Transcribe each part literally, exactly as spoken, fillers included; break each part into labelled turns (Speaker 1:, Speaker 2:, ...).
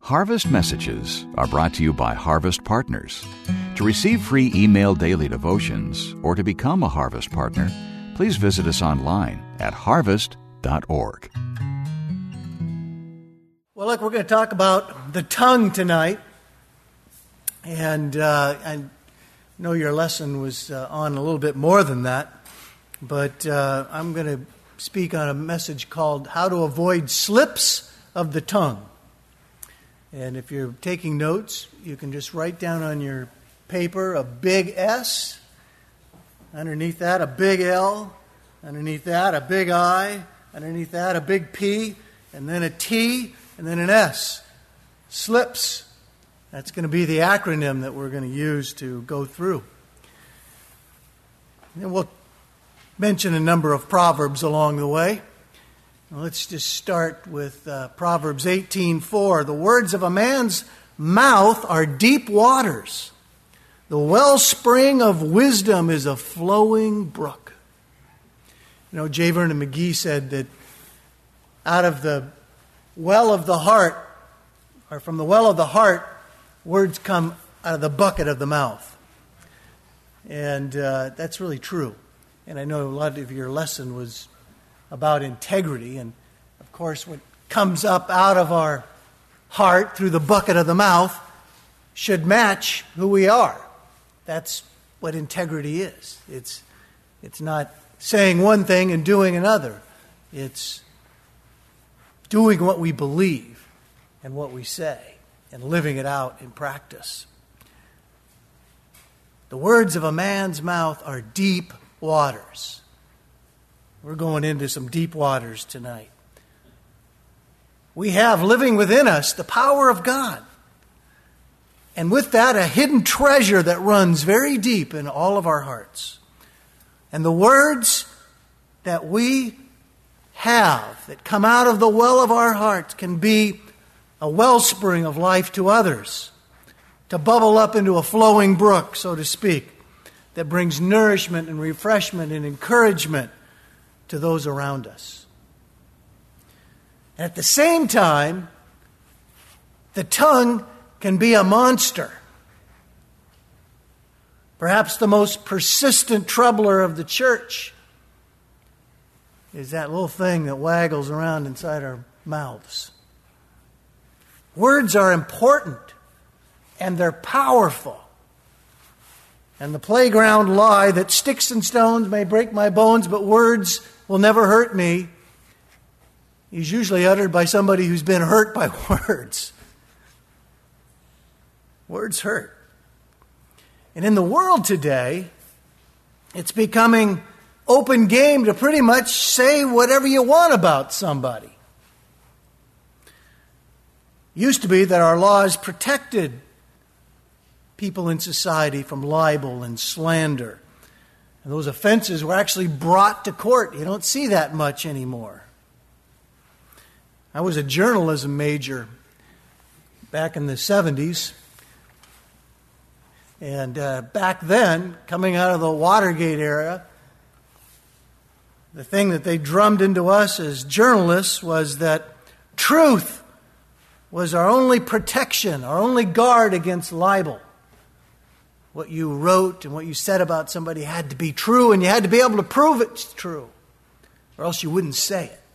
Speaker 1: Harvest Messages are brought to you by Harvest Partners. To receive free email daily devotions or to become a Harvest Partner, please visit us online at harvest dot org.
Speaker 2: Well, look, we're going to talk about the tongue tonight. And uh, I know your lesson was uh, on a little bit more than that. But uh, I'm going to speak on a message called How to Avoid Slips of the Tongue. And if you're taking notes, you can just write down on your paper a big S, underneath that a big L, underneath that a big I, underneath that a big P, and then a T, and then an S. Slips. That's going to be the acronym that we're going to use to go through. And we'll mention a number of proverbs along the way. Let's just start with uh, Proverbs eighteen four. The words of a man's mouth are deep waters. The wellspring of wisdom is a flowing brook. You know, J. Vernon McGee said that out of the well of the heart, or from the well of the heart, words come out of the bucket of the mouth. And uh, that's really true. And I know a lot of your lesson was about integrity. And, of course, what comes up out of our heart through the bucket of the mouth should match who we are. That's what integrity is. It's, it's not saying one thing and doing another. It's doing what we believe and what we say and living it out in practice. The words of a man's mouth are deep waters. We're going into some deep waters tonight. We have living within us the power of God. And with that, a hidden treasure that runs very deep in all of our hearts. And the words that we have that come out of the well of our hearts can be a wellspring of life to others, to bubble up into a flowing brook, so to speak, that brings nourishment and refreshment and encouragement to those around us. At the same time, the tongue can be a monster. Perhaps the most persistent troubler of the church is that little thing that waggles around inside our mouths. Words are important and they're powerful. And the playground lie that sticks and stones may break my bones, but words will never hurt me is usually uttered by somebody who's been hurt by words. Words hurt. And in the world today, it's becoming open game to pretty much say whatever you want about somebody. Used to be that our laws protected people in society from libel and slander. And those offenses were actually brought to court. You don't see that much anymore. I was a journalism major back in the seventies. And uh, back then, coming out of the Watergate era, the thing that they drummed into us as journalists was that truth was our only protection, our only guard against libel. What you wrote and what you said about somebody had to be true, and you had to be able to prove it's true, or else you wouldn't say it.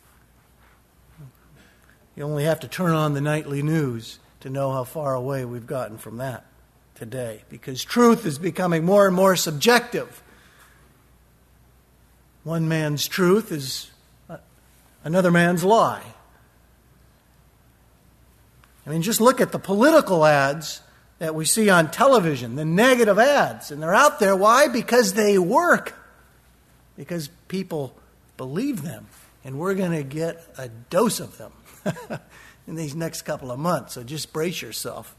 Speaker 2: You only have to turn on the nightly news to know how far away we've gotten from that today, because truth is becoming more and more subjective. One man's truth is another man's lie. I mean, just look at the political ads that we see on television, the negative ads. And they're out there. Why? Because they work. Because people believe them. And we're going to get a dose of them in these next couple of months. So just brace yourself.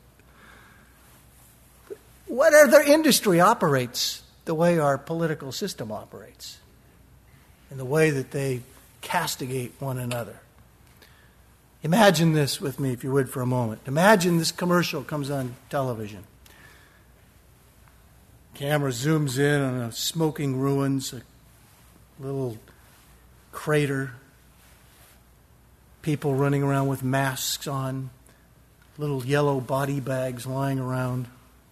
Speaker 2: What other industry operates the way our political system operates? In the way that they castigate one another? Imagine this with me, if you would, for a moment. Imagine this commercial comes on television. Camera zooms in on a smoking ruins, a little crater, people running around with masks on, little yellow body bags lying around.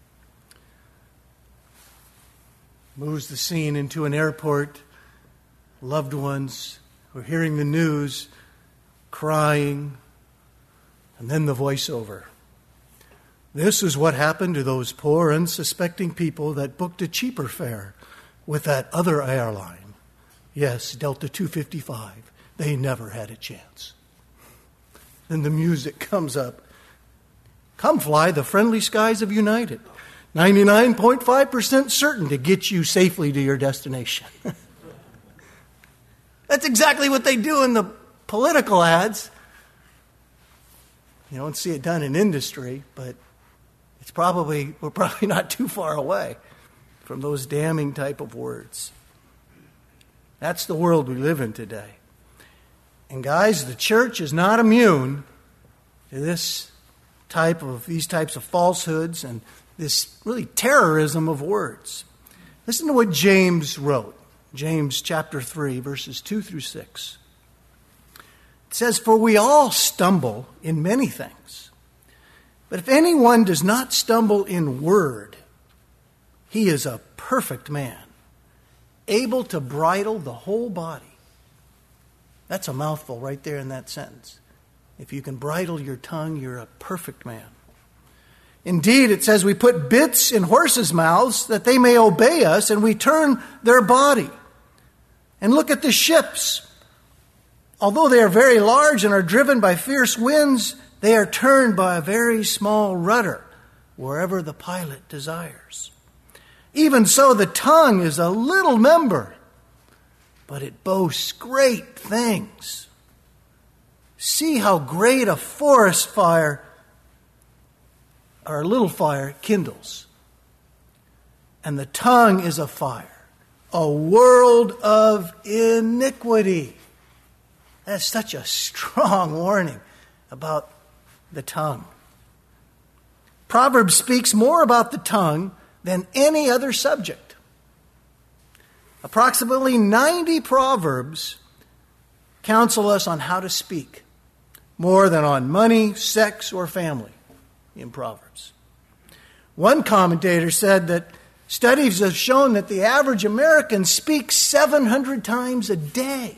Speaker 2: Moves the scene into an airport. Loved ones were hearing the news, crying, and then the voiceover. This is what happened to those poor, unsuspecting people that booked a cheaper fare with that other airline. Yes, Delta two fifty-five. They never had a chance. Then the music comes up. Come fly the friendly skies of United. ninety-nine point five percent certain to get you safely to your destination. That's exactly what they do in the political ads. You don't see it done in industry, but it's probably we're probably not too far away from those damning type of words. That's the world we live in today. And guys, the church is not immune to this type of these types of falsehoods and this really terrorism of words. Listen to what James wrote. James chapter three, verses two through six. It says, "For we all stumble in many things. But if anyone does not stumble in word, he is a perfect man, able to bridle the whole body." That's a mouthful right there in that sentence. If you can bridle your tongue, you're a perfect man. Indeed, it says we put bits in horses' mouths that they may obey us, and we turn their body. And look at the ships. Although they are very large and are driven by fierce winds, they are turned by a very small rudder wherever the pilot desires. Even so, the tongue is a little member, but it boasts great things. See how great a forest fire or a little fire kindles. And the tongue is a fire, a world of iniquity. That's such a strong warning about the tongue. Proverbs speaks more about the tongue than any other subject. Approximately ninety proverbs counsel us on how to speak, more than on money, sex, or family in Proverbs. One commentator said that studies have shown that the average American speaks seven hundred times a day.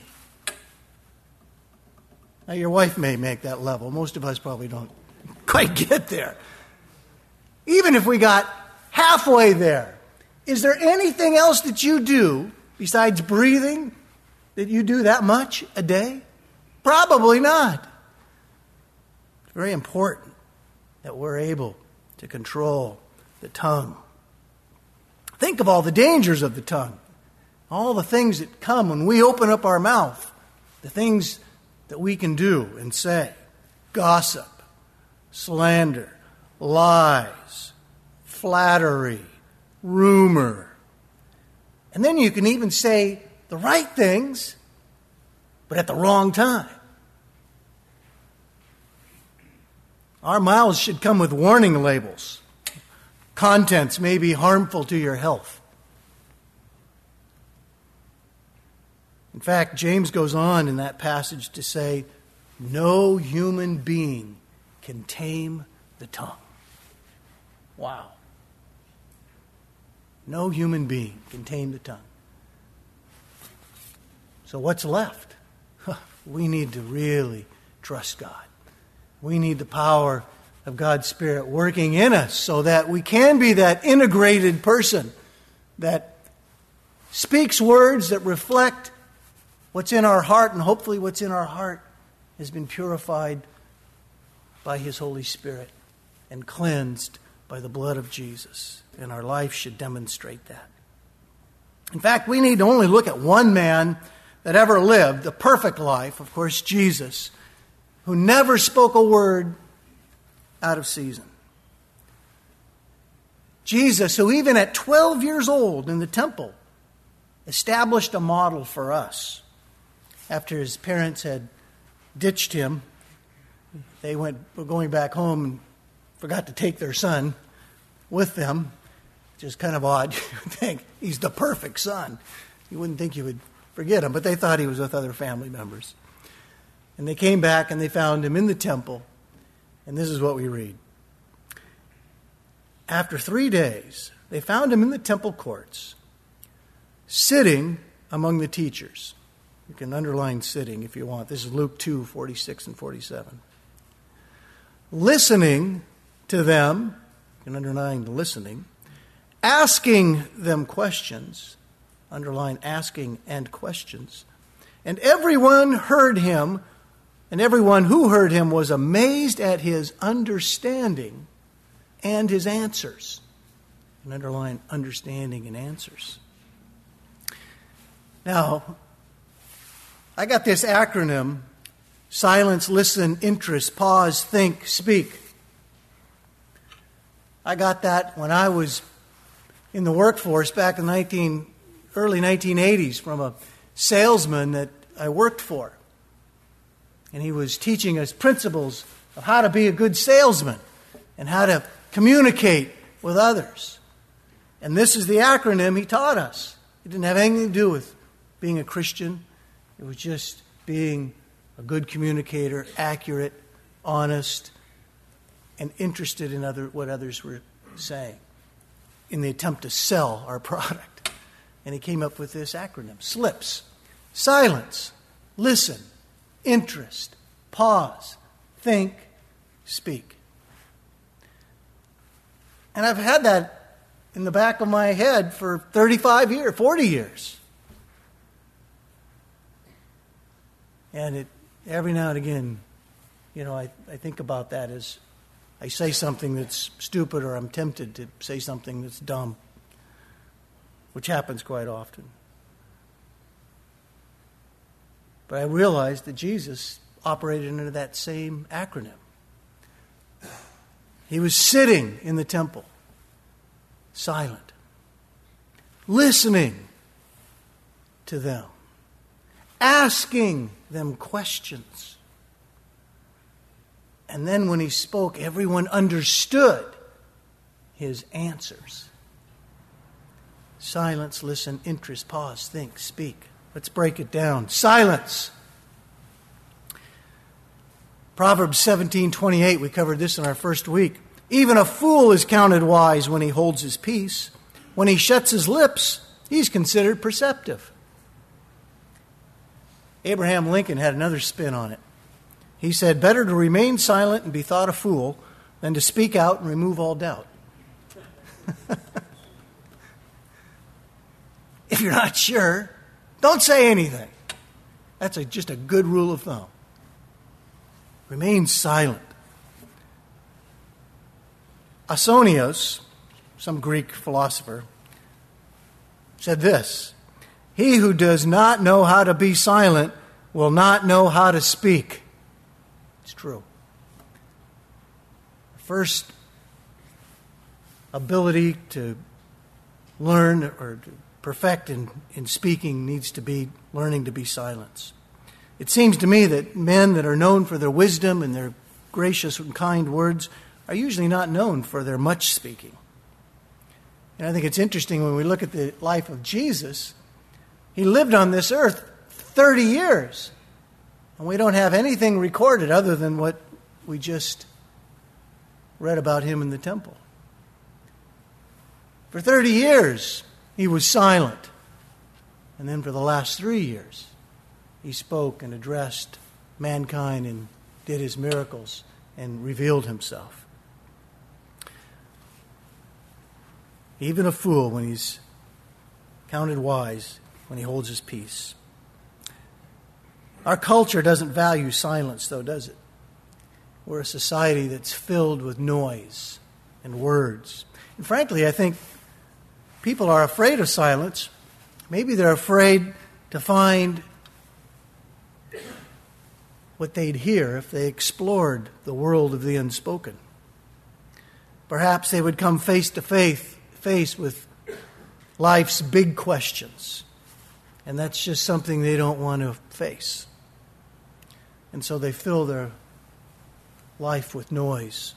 Speaker 2: Now, your wife may make that level. Most of us probably don't quite get there. Even if we got halfway there, is there anything else that you do besides breathing that you do that much a day? Probably not. It's very important that we're able to control the tongue. Think of all the dangers of the tongue, all the things that come when we open up our mouth, the things that we can do and say: gossip, slander, lies, flattery, rumor. And then you can even say the right things, but at the wrong time. Our mouths should come with warning labels. Contents may be harmful to your health. In fact, James goes on in that passage to say, no human being can tame the tongue. Wow. No human being can tame the tongue. So what's left? We need to really trust God. We need the power of God's Spirit working in us so that we can be that integrated person that speaks words that reflect what's in our heart, and hopefully what's in our heart has been purified by His Holy Spirit and cleansed by the blood of Jesus. And our life should demonstrate that. In fact, we need to only look at one man that ever lived the perfect life, of course, Jesus, who never spoke a word out of season. Jesus, who even at twelve years old in the temple, established a model for us. After his parents had ditched him, they went were going back home and forgot to take their son with them, which is kind of odd. You would think he's the perfect son. You wouldn't think you would forget him, but they thought he was with other family members. And they came back and they found him in the temple, And this is what we read. After three days, they found him in the temple courts, sitting among the teachers. You can underline sitting if you want. This is Luke two, forty-six and forty-seven. Listening to them, you can underline listening, asking them questions, underline asking and questions. And everyone heard him, and everyone who heard him was amazed at his understanding and his answers. You can underline understanding and answers. Now, I got this acronym, silence, listen, interest, pause, think, speak. I got that when I was in the workforce back in the nineteen, early nineteen eighties from a salesman that I worked for. And he was teaching us principles of how to be a good salesman and how to communicate with others. And this is the acronym he taught us. It didn't have anything to do with being a Christian. It was just being a good communicator, accurate, honest, and interested in other what others were saying in the attempt to sell our product. And he came up with this acronym, SLIPS. Silence, listen, interest, pause, think, speak. And I've had that in the back of my head for thirty-five years, forty years. And it every now and again, you know, I, I think about that as I say something that's stupid or I'm tempted to say something that's dumb, which happens quite often. But I realized that Jesus operated under that same acronym. He was sitting in the temple, silent, listening to them, asking them questions. And then when he spoke, everyone understood his answers. Silence, listen, interest, pause, think, speak. Let's break it down. Silence. Proverbs seventeen twenty-eight, we covered this in our first week. Even a fool is counted wise when he holds his peace. When he shuts his lips, he's considered perceptive. Abraham Lincoln had another spin on it. He said, better to remain silent and be thought a fool than to speak out and remove all doubt. If you're not sure, don't say anything. That's a, just a good rule of thumb. Remain silent. Ausonius, some Greek philosopher, said this: he who does not know how to be silent will not know how to speak. It's true. The first ability to learn or to perfect in, in speaking needs to be learning to be silent. It seems to me that men that are known for their wisdom and their gracious and kind words are usually not known for their much speaking. And I think it's interesting when we look at the life of Jesus. He lived on this earth thirty years. And we don't have anything recorded other than what we just read about him in the temple. For thirty years, he was silent. And then for the last three years, he spoke and addressed mankind and did his miracles and revealed himself. Even a fool, when he's counted wise, when he holds his peace. Our culture doesn't value silence, though, does it? We're a society that's filled with noise and words. And frankly, I think people are afraid of silence. Maybe they're afraid to find what they'd hear if they explored the world of the unspoken. Perhaps they would come face to face, face with life's big questions. And that's just something they don't want to face. And so they fill their life with noise.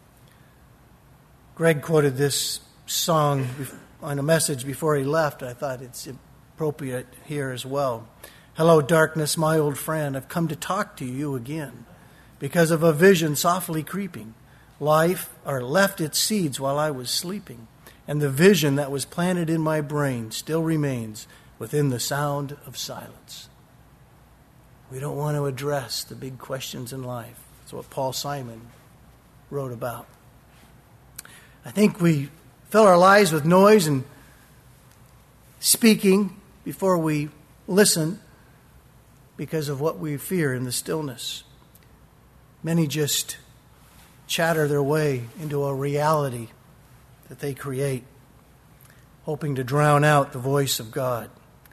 Speaker 2: Greg quoted this song on a message before he left. I thought it's appropriate here as well. Hello, darkness, my old friend. I've come to talk to you again. because of a vision softly creeping. Life, or left its seeds while I was sleeping, and the vision that was planted in my brain still remains within the sound of silence. We don't want to address the big questions in life. That's what Paul Simon wrote about. I think we fill our lives with noise and speaking before we listen because of what we fear in the stillness. Many just chatter their way into a reality that they create, hoping to drown out the voice of God.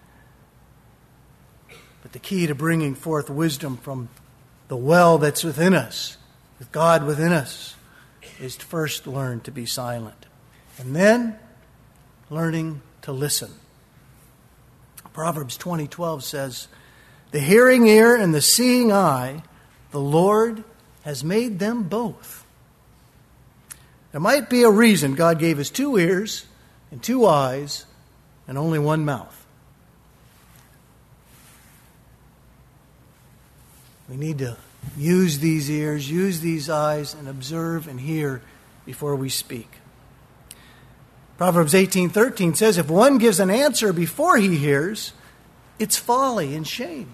Speaker 2: But the key to bringing forth wisdom from the well that's within us, with God within us, is to first learn to be silent. And then learning to listen. Proverbs twenty twelve says, "The hearing ear and the seeing eye, the Lord has made them both." There might be a reason God gave us two ears and two eyes and only one mouth. We need to use these ears, use these eyes, and observe and hear before we speak. Proverbs eighteen thirteen says, "If one gives an answer before he hears, it's folly and shame."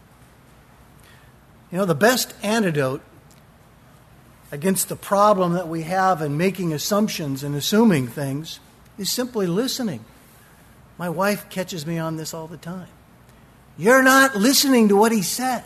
Speaker 2: You know, the best antidote against the problem that we have in making assumptions and assuming things is simply listening. My wife catches me on this all the time. You're not listening to what he said.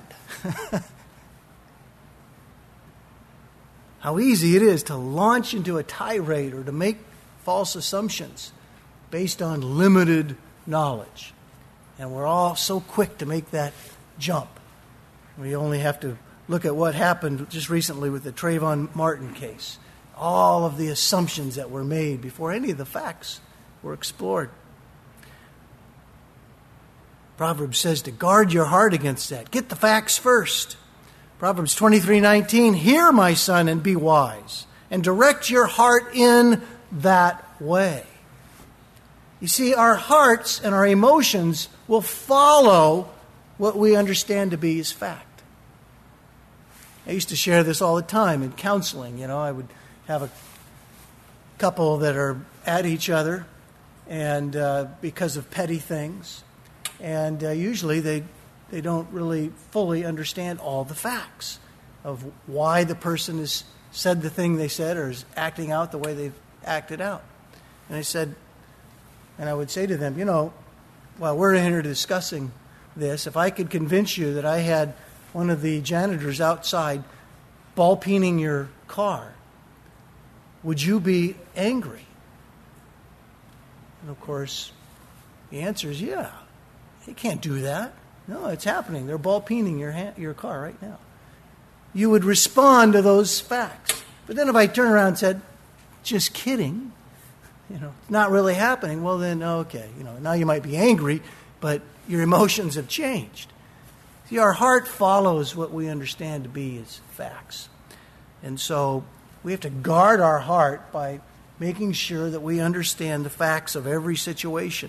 Speaker 2: How easy it is to launch into a tirade or to make false assumptions based on limited knowledge. And we're all so quick to make that jump. We only have to look at what happened just recently with the Trayvon Martin case. All of the assumptions that were made before any of the facts were explored. Proverbs says to guard your heart against that. Get the facts first. Proverbs twenty-three nineteen, "Hear, my son, and be wise, and direct your heart in that way." You see, our hearts and our emotions will follow what we understand to be as fact. I used to share this all the time in counseling. You know, I would have a couple that are at each other, and uh, because of petty things, and uh, usually they they don't really fully understand all the facts of why the person has said the thing they said or is acting out the way they've acted out. And I said, and I would say to them, you know, while we're in here discussing this, if I could convince you that I had one of the janitors outside ball peening your car, would you be angry? And of course, the answer is yeah. You can't do that. No, it's happening. They're ball peening your hand, your car right now. You would respond to those facts. But then if I turn around and said, just kidding, you know, it's not really happening, well then, okay, you know, now you might be angry, but your emotions have changed. See, our heart follows what we understand to be as facts. And so we have to guard our heart by making sure that we understand the facts of every situation.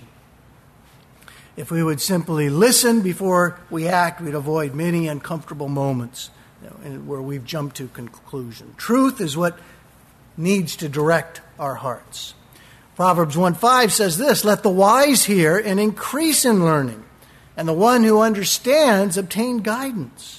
Speaker 2: If we would simply listen before we act, we'd avoid many uncomfortable moments, you know, where we've jumped to conclusion. Truth is what needs to direct our hearts. Proverbs one five says this, "Let the wise hear and increase in learning, and the one who understands obtain guidance."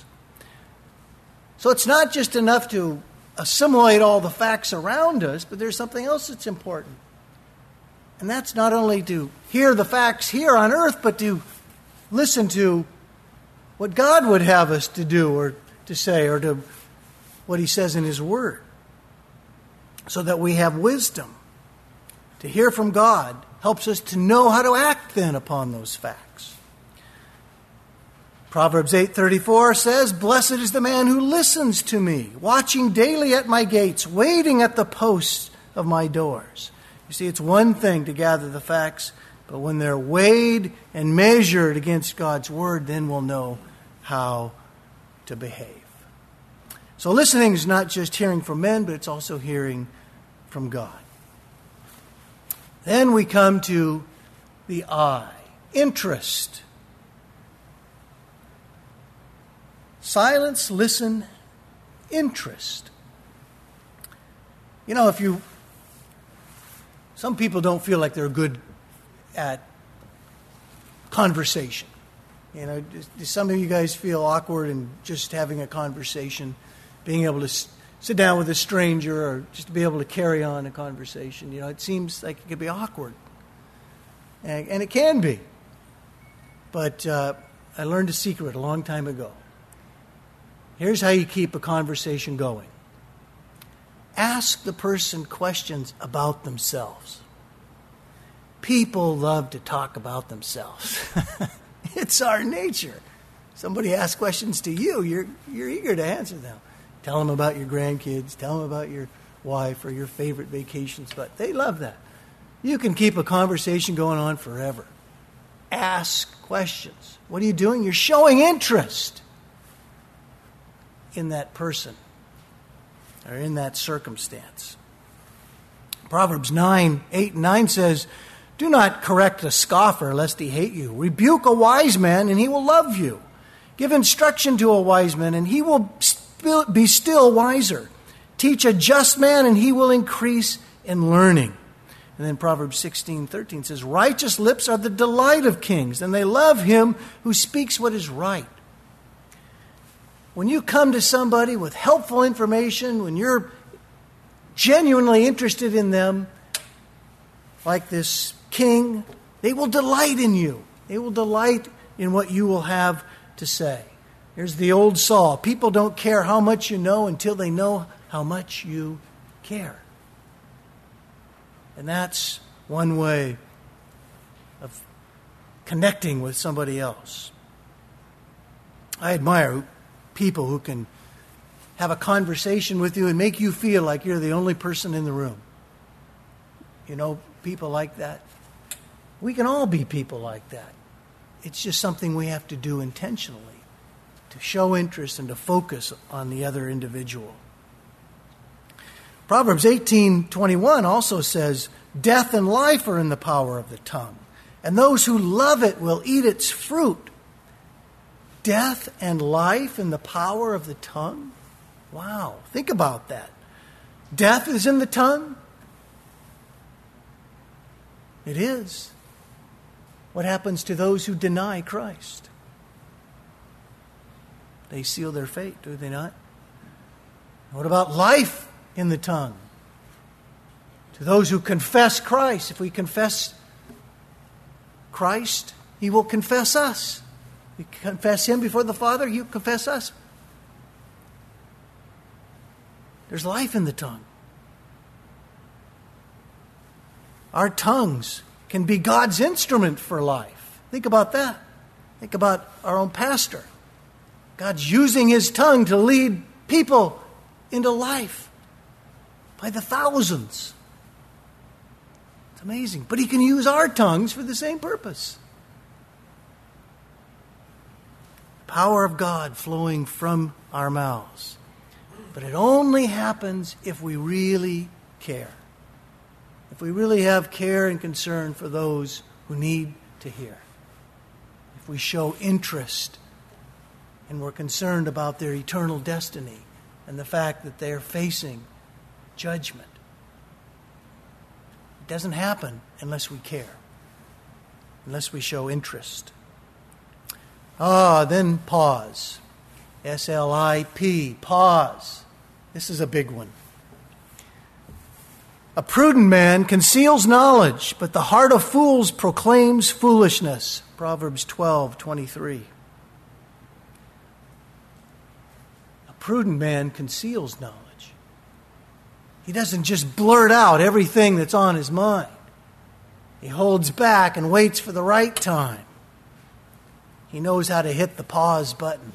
Speaker 2: So it's not just enough to assimilate all the facts around us, but there's something else that's important. And that's not only to hear the facts here on earth, but to listen to what God would have us to do or to say, or to what he says in his word, so that we have wisdom. To hear from God helps us to know how to act then upon those facts. Proverbs eight thirty-four says, "Blessed is the man who listens to me, watching daily at my gates, waiting at the posts of my doors." You see, it's one thing to gather the facts, but when they're weighed and measured against God's word, then we'll know how to behave. So listening is not just hearing from men, but it's also hearing from God. Then we come to the eye, interest. Silence, listen, interest. You know, if you, some people don't feel like they're good at conversation. You know, do some of you guys feel awkward in just having a conversation, being able to s- sit down with a stranger or just to be able to carry on a conversation? You know, it seems like it could be awkward. And, and it can be. But uh, I learned a secret a long time ago. Here's how you keep a conversation going. Ask the person questions about themselves. People love to talk about themselves. It's our nature. Somebody asks questions to you, you're you're eager to answer them. Tell them about your grandkids, tell them about your wife or your favorite vacation spot. They love that. You can keep a conversation going on forever. Ask questions. What are you doing? You're showing interest in that person or in that circumstance. Proverbs nine, eight and nine says, do not correct a scoffer lest he hate you. Rebuke a wise man and he will love you. Give instruction to a wise man and he will be still wiser. Teach a just man and he will increase in learning. And then Proverbs sixteen, thirteen says, righteous lips are the delight of kings, and they love him who speaks what is right. When you come to somebody with helpful information, when you're genuinely interested in them, like this king, they will delight in you. They will delight in what you will have to say. Here's the old saw. People don't care how much you know until they know how much you care. And that's one way of connecting with somebody else. I admire people who can have a conversation with you and make you feel like you're the only person in the room. You know, people like that. We can all be people like that. It's just something we have to do intentionally to show interest and to focus on the other individual. Proverbs eighteen twenty-one also says, death and life are in the power of the tongue, and those who love it will eat its fruit. Death and life in the power of the tongue? Wow, think about that. Death is in the tongue? It is. What happens to those who deny Christ? They seal their fate, do they not? What about life in the tongue? To those who confess Christ, if we confess Christ, he will confess us. We confess him before the Father, he will confess us. There's life in the tongue. Our tongues can be God's instrument for life. Think about that. Think about our own pastor. God's using his tongue to lead people into life by the thousands. It's amazing. But he can use our tongues for the same purpose. The power of God flowing from our mouths. But it only happens if we really care. If we really have care and concern for those who need to hear. If we show interest and we're concerned about their eternal destiny and the fact that they're facing judgment. It doesn't happen unless we care, unless we show interest. Ah, then pause. S L I P, pause. This is a big one. A prudent man conceals knowledge, but the heart of fools proclaims foolishness. Proverbs twelve twenty-three. A prudent man conceals knowledge. He doesn't just blurt out everything that's on his mind. He holds back and waits for the right time. He knows how to hit the pause button.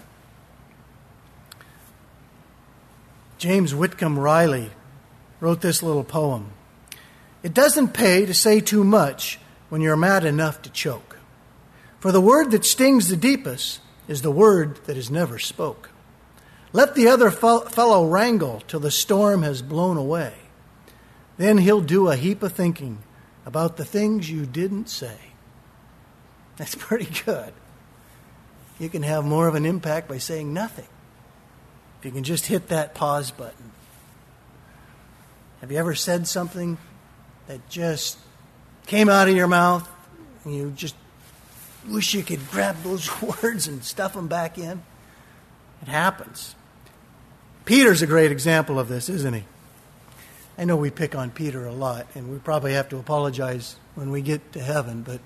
Speaker 2: James Whitcomb Riley wrote this little poem. It doesn't pay to say too much when you're mad enough to choke. For the word that stings the deepest is the word that is never spoke. Let the other fellow wrangle till the storm has blown away. Then he'll do a heap of thinking about the things you didn't say. That's pretty good. You can have more of an impact by saying nothing If you can just hit that pause button. Have you ever said something that just came out of your mouth and you just wish you could grab those words and stuff them back in? It happens. Peter's a great example of this, isn't he? I know we pick on Peter a lot, and we probably have to apologize when we get to heaven, but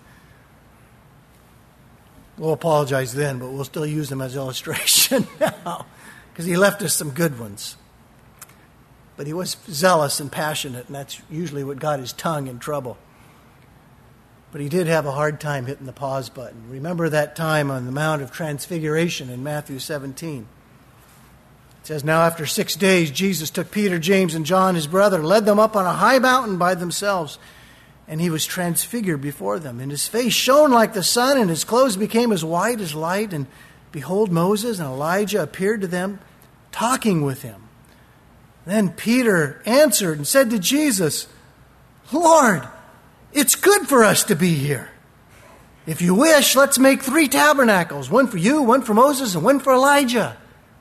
Speaker 2: we'll apologize then, but we'll still use him as illustration now, because he left us some good ones. But he was zealous and passionate, and that's usually what got his tongue in trouble. But he did have a hard time hitting the pause button. Remember that time on the Mount of Transfiguration in Matthew seventeen. It says, now after six days, Jesus took Peter, James, and John, his brother, led them up on a high mountain by themselves, and he was transfigured before them. And his face shone like the sun, and his clothes became as white as light. And behold, Moses and Elijah appeared to them, talking with him. Then Peter answered and said to Jesus, Lord, it's good for us to be here. If you wish, let's make three tabernacles, one for you, one for Moses, and one for Elijah.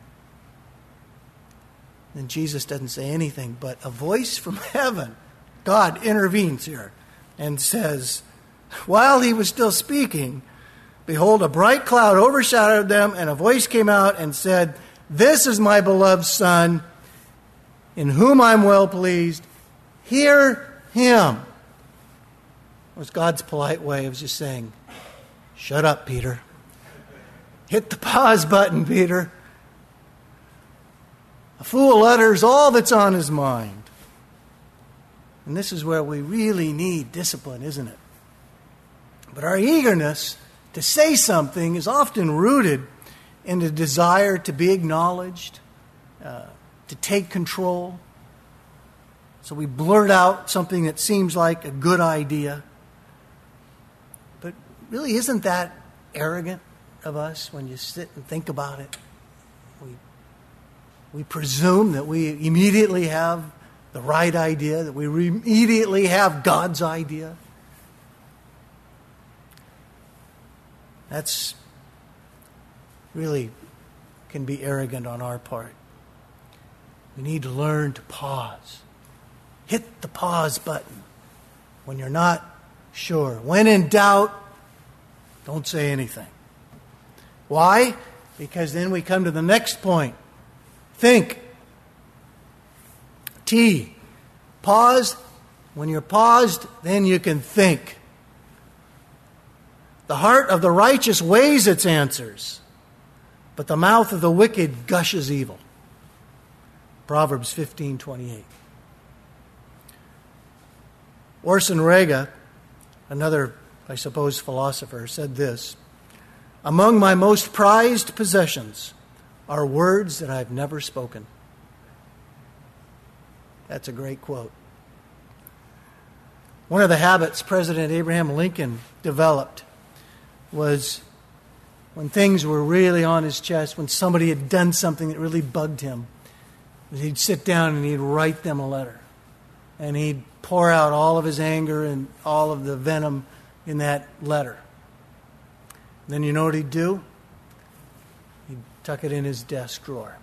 Speaker 2: Then Jesus doesn't say anything, but a voice from heaven, God intervenes here and says, while he was still speaking, behold, a bright cloud overshadowed them, and a voice came out and said, this is my beloved Son, in whom I'm well pleased. Hear him. It was God's polite way of just saying, shut up, Peter. Hit the pause button, Peter. A fool utters all that's on his mind. And this is where we really need discipline, isn't it? But our eagerness to say something is often rooted in the desire to be acknowledged, uh, to take control. So we blurt out something that seems like a good idea. But really, isn't that arrogant of us when you sit and think about it? We, we presume that we immediately have the right idea, that we re- immediately have God's idea. That's really can be arrogant on our part. We need to learn to pause. Hit the pause button when you're not sure. When in doubt, don't say anything. Why? Because then we come to the next point. Think. T. Pause. When you're paused, then you can think. The heart of the righteous weighs its answers, but the mouth of the wicked gushes evil. Proverbs fifteen twenty-eight. Orson Rega, another, I suppose, philosopher, said this: among my most prized possessions are words that I've never spoken. That's a great quote. One of the habits President Abraham Lincoln developed was when things were really on his chest, when somebody had done something that really bugged him, he'd sit down and he'd write them a letter. And he'd pour out all of his anger and all of the venom in that letter. Then you know what he'd do? He'd tuck it in his desk drawer.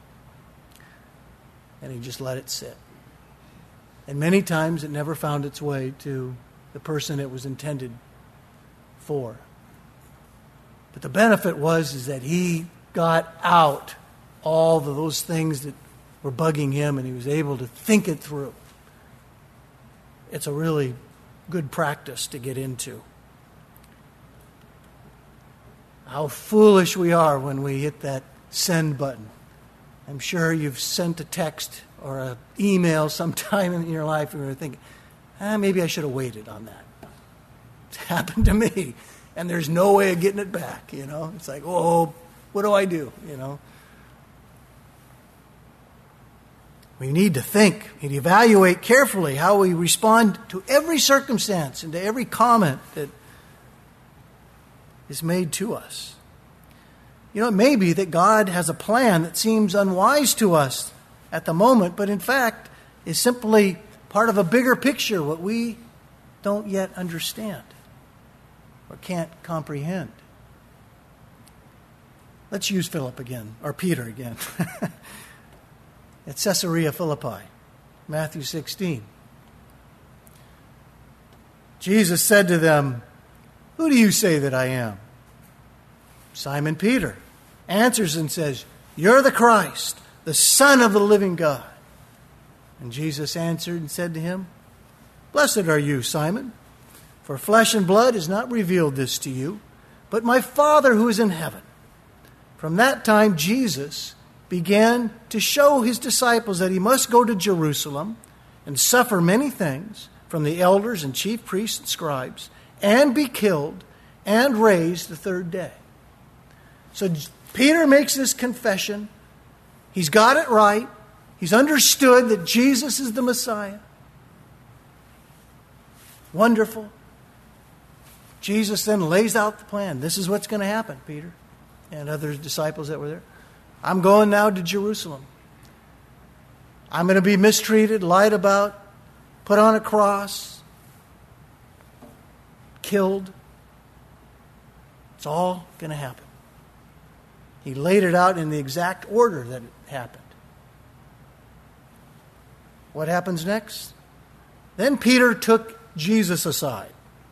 Speaker 2: And he'd just let it sit. And many times it never found its way to the person it was intended for. But the benefit was is that he got out all of those things that were bugging him, and he was able to think it through. It's a really good practice to get into. How foolish we are when we hit that send button. I'm sure you've sent a text or an email sometime in your life and you're thinking, ah, maybe I should have waited on that. It's happened to me. And there's no way of getting it back, you know. It's like, oh, what do I do, you know? We need to think and evaluate carefully how we respond to every circumstance and to every comment that is made to us. You know, it may be that God has a plan that seems unwise to us at the moment, but in fact is simply part of a bigger picture, what we don't yet understand or can't comprehend. Let's use Philip again, or Peter again. at Caesarea Philippi, Matthew sixteen. Jesus said to them, "Who do you say that I am?" Simon Peter answers and says, "You're the Christ, the Son of the living God." And Jesus answered and said to him, "Blessed are you, Simon, for flesh and blood has not revealed this to you, but my Father who is in heaven." From that time, Jesus began to show his disciples that he must go to Jerusalem and suffer many things from the elders and chief priests and scribes, and be killed and raised the third day. So Peter makes this confession. He's got it right. He's understood that Jesus is the Messiah. Wonderful. Jesus then lays out the plan. This is what's going to happen, Peter and other disciples that were there. I'm going now to Jerusalem. I'm going to be mistreated, lied about, put on a cross, killed. It's all going to happen. He laid it out in the exact order that it happened. What happens next? Then Peter took Jesus aside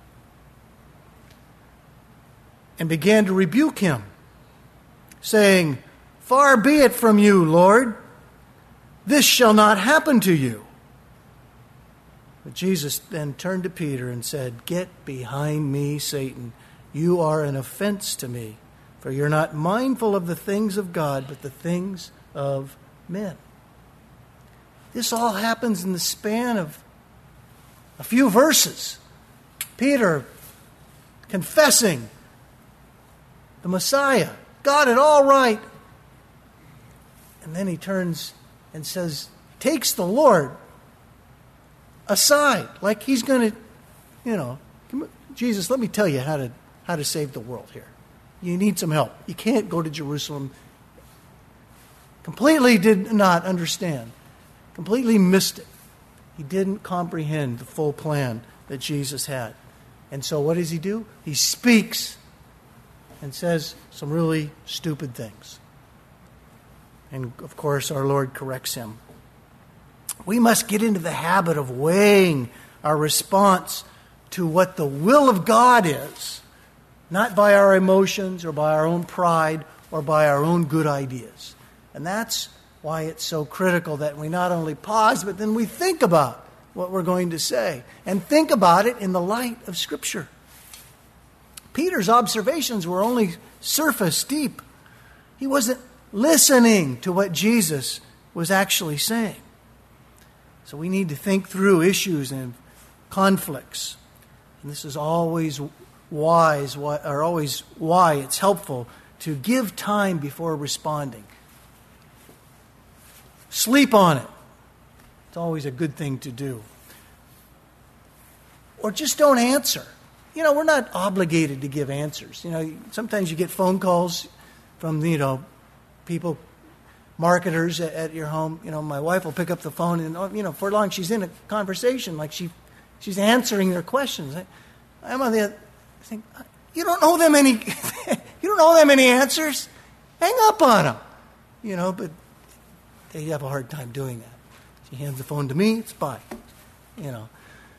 Speaker 2: and began to rebuke him, saying, "Far be it from you, Lord. This shall not happen to you." But Jesus then turned to Peter and said, "Get behind me, Satan. You are an offense to me, for you're not mindful of the things of God, but the things of men." This all happens in the span of a few verses. Peter confessing the Messiah, got it all right. And then he turns and says, takes the Lord aside, like he's going to, you know, Jesus, let me tell you how to how to save the world here. You need some help. You can't go to Jerusalem. Completely did not understand. Completely missed it. He didn't comprehend the full plan that Jesus had. And so what does he do? He speaks and says some really stupid things. And of course, our Lord corrects him. We must get into the habit of weighing our response to what the will of God is, not by our emotions or by our own pride or by our own good ideas. And that's why it's so critical that we not only pause, but then we think about what we're going to say. And think about it in the light of Scripture. Peter's observations were only surface deep. He wasn't listening to what Jesus was actually saying. So we need to think through issues and conflicts. And this is always wise, or always why it's helpful to give time before responding. Sleep on it. It's always a good thing to do. Or just don't answer. You know, we're not obligated to give answers. You know, sometimes you get phone calls from, you know, people, marketers at, at your home. You know, my wife will pick up the phone and, you know, for long she's in a conversation, like she, she's answering their questions. I, I'm on the other, I think, you don't know them any, you don't know them any answers. Hang up on them. You know, but they have a hard time doing that. She hands the phone to me, it's bye. You know.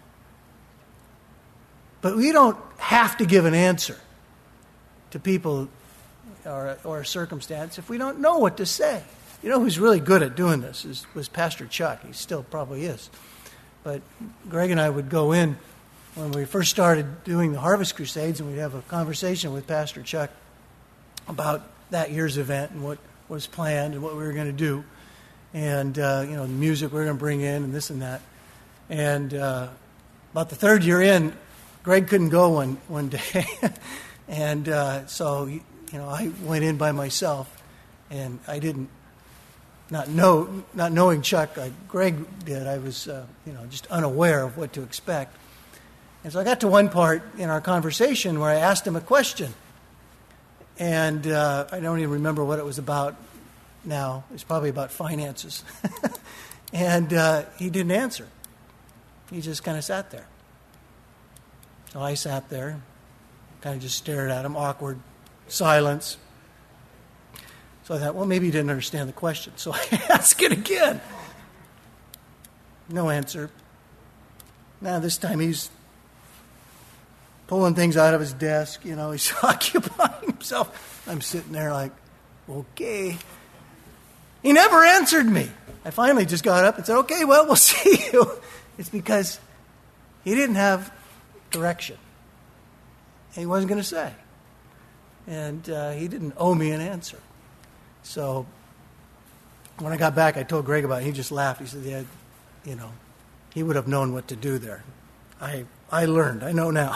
Speaker 2: But we don't have to give an answer to people or, or a circumstance if we don't know what to say. You know who's really good at doing this is, was Pastor Chuck. He still probably is. But Greg and I would go in when we first started doing the Harvest Crusades, and we'd have a conversation with Pastor Chuck about that year's event and what was planned and what we were going to do. And, uh, you know, the music we were going to bring in and this and that. And uh, about the third year in, Greg couldn't go one, one day. and uh, so, you know, I went in by myself. And I didn't, not know, not knowing Chuck, like Greg did, I was, uh, you know, just unaware of what to expect. And so I got to one part in our conversation where I asked him a question. And uh, I don't even remember what it was about now. It's probably about finances. and uh, he didn't answer. He just kind of sat there. So I sat there, kind of just stared at him, awkward silence. So I thought, well, maybe he didn't understand the question. So I asked it again. No answer. Now this time he's pulling things out of his desk. You know, he's occupying himself. I'm sitting there like, okay. He never answered me. I finally just got up and said, okay, well, we'll see you. It's because he didn't have direction. And he wasn't going to say. And uh, he didn't owe me an answer. So when I got back, I told Greg about it. He just laughed. He said, yeah, you know, he would have known what to do there. I I learned. I know now.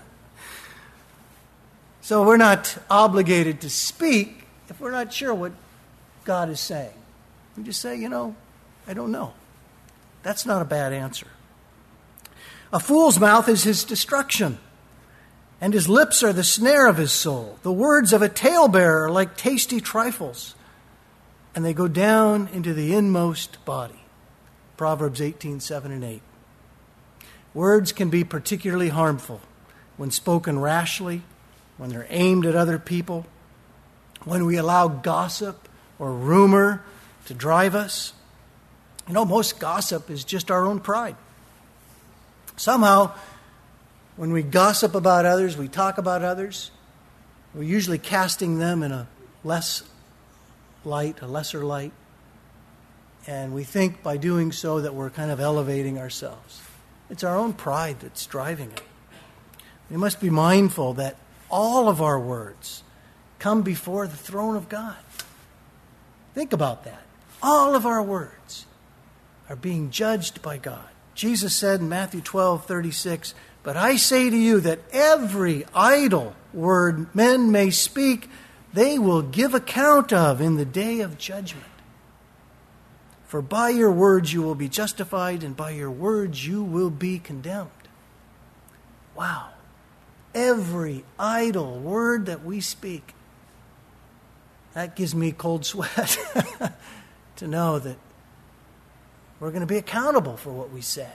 Speaker 2: So we're not obligated to speak if we're not sure what God is saying. We just say, you know, I don't know. That's not a bad answer. A fool's mouth is his destruction, and his lips are the snare of his soul. The words of a talebearer are like tasty trifles, and they go down into the inmost body. Proverbs eighteen, seven and eight. Words can be particularly harmful when spoken rashly, when they're aimed at other people, when we allow gossip or rumor to drive us. You know, most gossip is just our own pride. Somehow, when we gossip about others, we talk about others, we're usually casting them in a less light, a lesser light. And we think by doing so that we're kind of elevating ourselves. It's our own pride that's driving it. We must be mindful that all of our words come before the throne of God. Think about that. All of our words are being judged by God. Jesus said in Matthew twelve, thirty-six, but I say to you that every idle word men may speak, they will give account of in the day of judgment. For by your words you will be justified, and by your words you will be condemned. Wow. Every idle word that we speak, that gives me cold sweat to know that we're going to be accountable for what we say.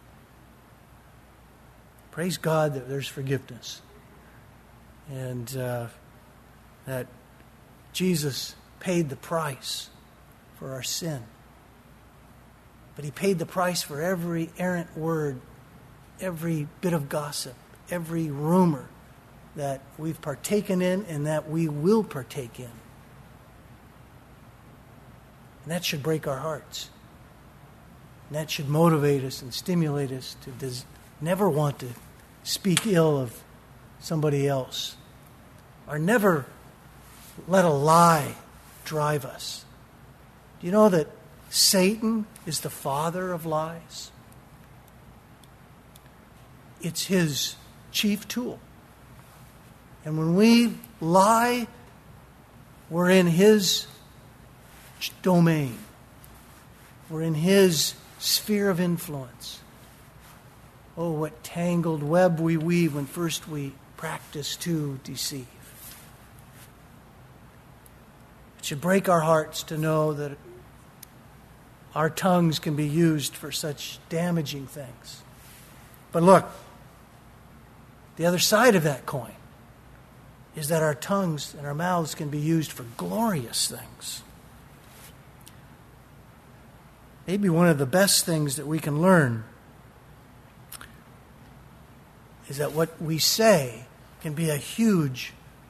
Speaker 2: Praise God that there's forgiveness. And uh, that Jesus paid the price for our sin. But he paid the price for every errant word, every bit of gossip, every rumor that we've partaken in and that we will partake in. And that should break our hearts. And that should motivate us and stimulate us to des- never want to speak ill of somebody else. Or never let a lie drive us. Do you know that Satan is the father of lies? It's his chief tool. And when we lie, we're in his domain. We're in his sphere of influence. Oh, what tangled web we weave when first we practice to deceive. It should break our hearts to know that our tongues can be used for such damaging things. But look, the other side of that coin is that our tongues and our mouths can be used for glorious things. Maybe one of the best things that we can learn is that what we say can be a huge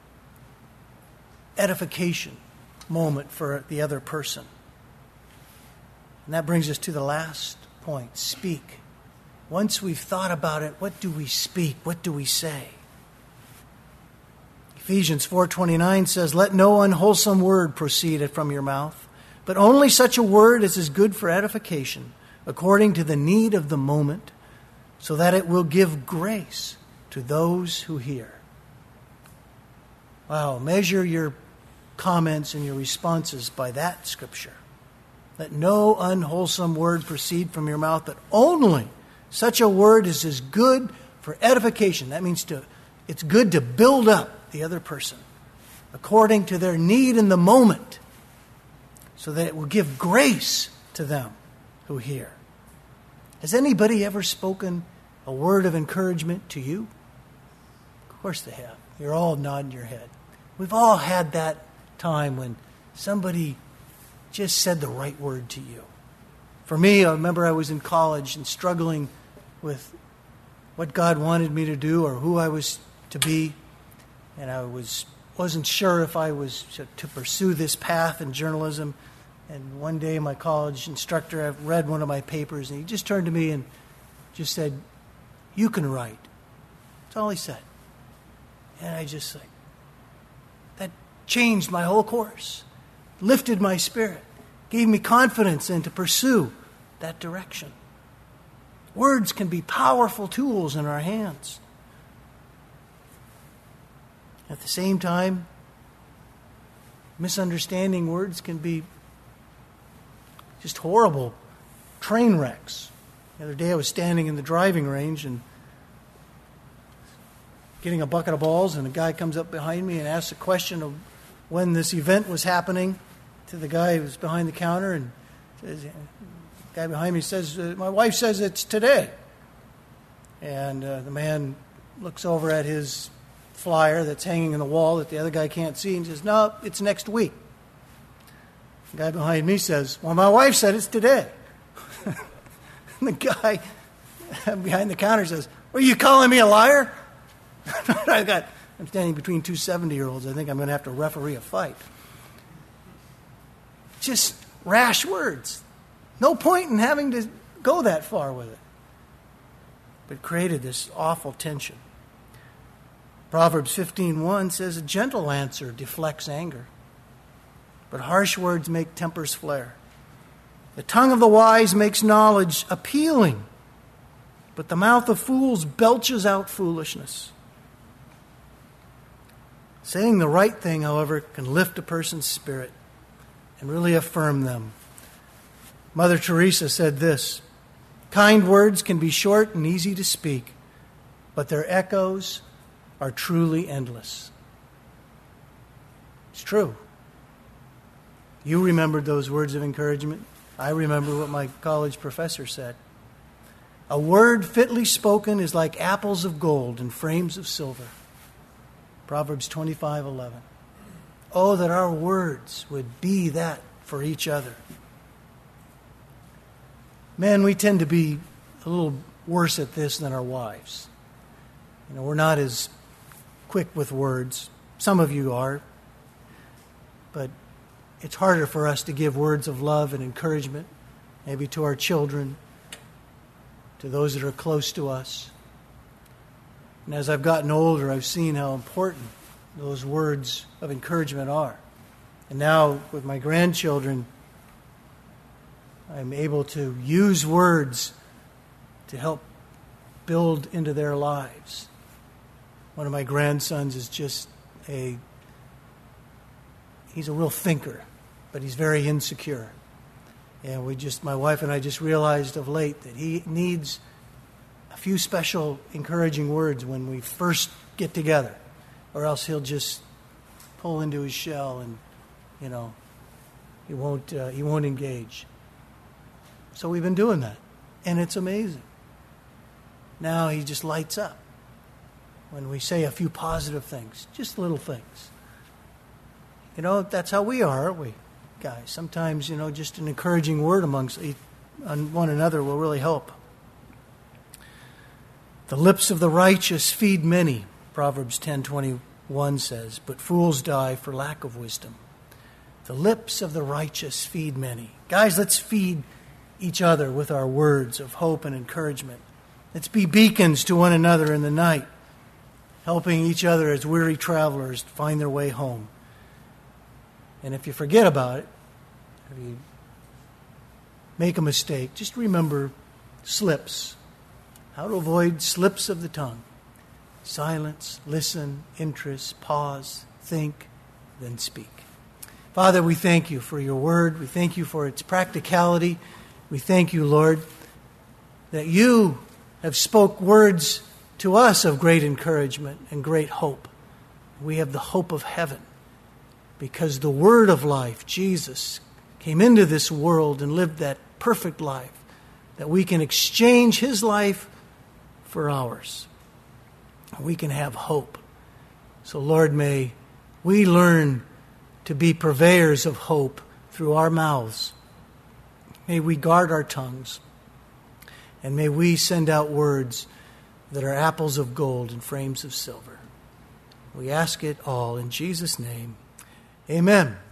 Speaker 2: edification moment for the other person. And that brings us to the last point, speak. Once we've thought about it, what do we speak? What do we say? Ephesians four twenty-nine says, let no unwholesome word proceed from your mouth, but only such a word as is good for edification, according to the need of the moment, so that it will give grace to those who hear. Wow, measure your comments and your responses by that scripture. Let no unwholesome word proceed from your mouth, but only such a word as is good for edification. That means to it's good to build up the other person according to their need in the moment, so that it will give grace to them who hear. Has anybody ever spoken a word of encouragement to you? Of course they have. You're all nodding your head. We've all had that time when somebody just said the right word to you. For me, I remember I was in college and struggling with what God wanted me to do or who I was to be. And I was, wasn't sure if I was to, to pursue this path in journalism. And one day my college instructor, I read one of my papers, and he just turned to me and just said, "You can write." That's all he said. And I just like, that changed my whole course, lifted my spirit, gave me confidence and to pursue that direction. Words can be powerful tools in our hands. At the same time, misunderstanding words can be just horrible train wrecks. The other day I was standing in the driving range and getting a bucket of balls, and a guy comes up behind me and asks a question of when this event was happening to the guy who was behind the counter, and says, the guy behind me says, "My wife says it's today." And uh, the man looks over at his flyer that's hanging in the wall that the other guy can't see and says, "No, it's next week." The guy behind me says, "Well, my wife said it's today." And the guy behind the counter says, "Are you calling me a liar?" I got, I'm standing between two seventy-year-olds. I think I'm going to have to referee a fight. Just rash words. No point in having to go that far with it. But it created this awful tension. Proverbs fifteen one says, "A gentle answer deflects anger, but harsh words make tempers flare. The tongue of the wise makes knowledge appealing, but the mouth of fools belches out foolishness." Saying the right thing, however, can lift a person's spirit and really affirm them. Mother Teresa said this, "Kind words can be short and easy to speak, but their echoes are truly endless." It's true. You remembered those words of encouragement. I remember what my college professor said. "A word fitly spoken is like apples of gold in frames of silver." Proverbs twenty-five eleven. Oh, that our words would be that for each other. Men, we tend to be a little worse at this than our wives. You know, we're not as quick with words. Some of you are. But it's harder for us to give words of love and encouragement, maybe to our children, to those that are close to us. And as I've gotten older, I've seen how important those words of encouragement are. And now with my grandchildren, I'm able to use words to help build into their lives. One of my grandsons is just a, he's a real thinker, but he's very insecure. And we just, my wife and I just realized of late that he needs a few special encouraging words when we first get together, or else he'll just pull into his shell and, you know, he won't uh, he won't engage. So we've been doing that, and it's amazing. Now he just lights up when we say a few positive things, just little things. You know, that's how we are, aren't we, guys? Sometimes, you know, just an encouraging word amongst one another will really help. The lips of the righteous feed many, Proverbs ten twenty-one says, but fools die for lack of wisdom. The lips of the righteous feed many. Guys, let's feed each other with our words of hope and encouragement. Let's be beacons to one another in the night, helping each other as weary travelers find their way home. And if you forget about it, if you make a mistake, just remember slips. How to avoid slips of the tongue. Silence, listen, interest, pause, think, then speak. Father, we thank you for your word. We thank you for its practicality. We thank you, Lord, that you have spoke words to us of great encouragement and great hope. We have the hope of heaven because the word of life, Jesus, came into this world and lived that perfect life, that we can exchange his life for ours. We can have hope. So, Lord, may we learn to be purveyors of hope through our mouths. May we guard our tongues, and may we send out words that are apples of gold and frames of silver. We ask it all in Jesus' name. Amen.